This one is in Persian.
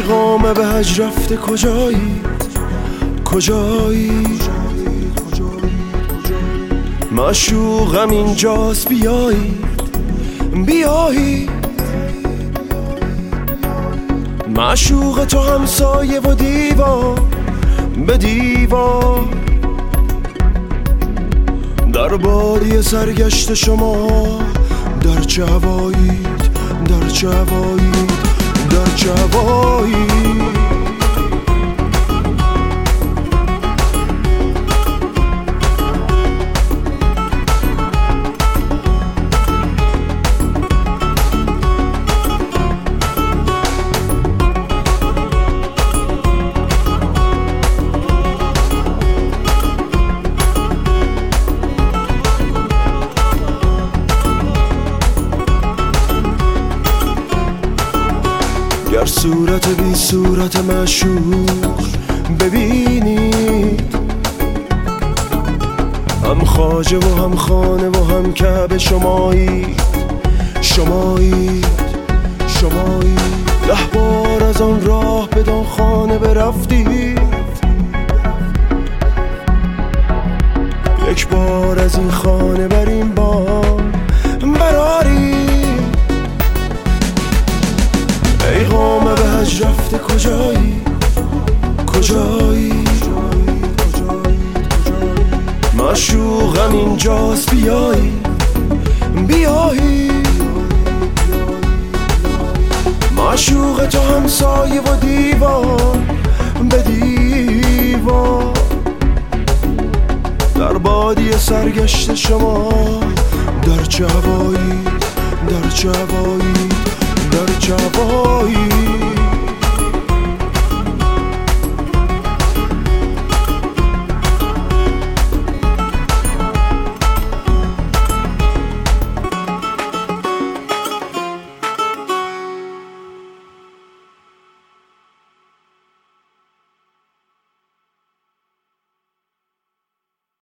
پیغام به هجر رفته کجایی کجایی معشوقم اینجاست بیایی بیایی معشوق تو همسایه و دیوار به دیوار در بادی سرگشت شما در چه هوایید در چه هوایید در چه هوایید گر صورت بی صورت معشوق ببینید هم خواجه و هم خانه و هم کعبه شمایید شمایید شمایید 10 بار از آن راه بدان خانه برفتید یک بار از این خانه بر این بام برارید پیغام به هجر رفته کجایی کجایی معشوقم اینجاست بیایی بیایی معشوق تو همسایه و دیوار به دیوار در بادی سرگشت شما در چه هوایی در چه هوایی در چه هوایی